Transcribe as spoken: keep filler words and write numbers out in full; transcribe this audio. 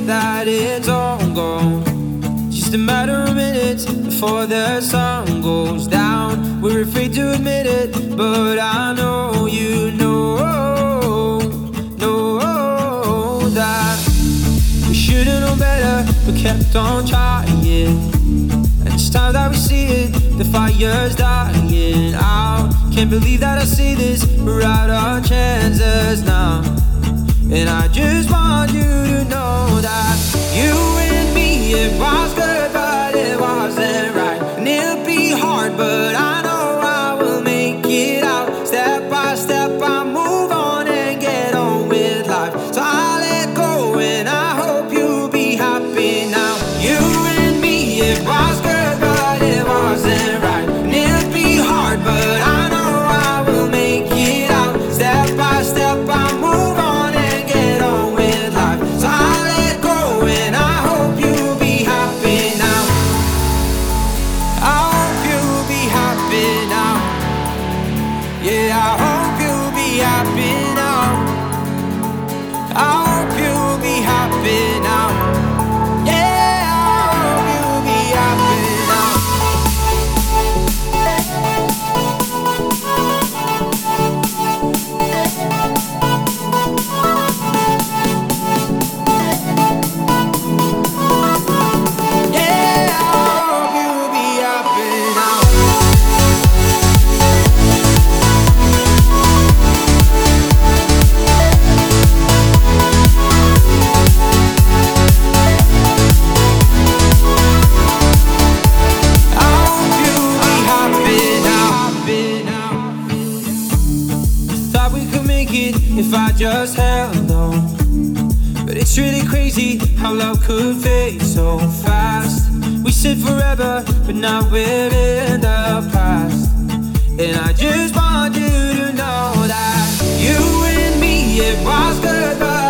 that it's all gone. Just a matter of minutes before the sun goes down. We're afraid to admit it, but I know you know, know that we should've known better, but kept on trying. And it's time that we see it, the fire's dying out. Can't believe that I see this, we're out our chances now. And I just want you to know that you and me, it was good, but it wasn't right. And it'll be hard, but I know I will make it out. Step by step, I move on and get on with life. So I let go and I hope you'll be happy now. You and me, it was good, but it wasn't right. And it'll be hard, but I know I will make it out. Step by step, I move on. If I just held on, but it's really crazy how love could fade so fast. We said forever, but now we're in the past. And I just want you to know that you and me, it was good, but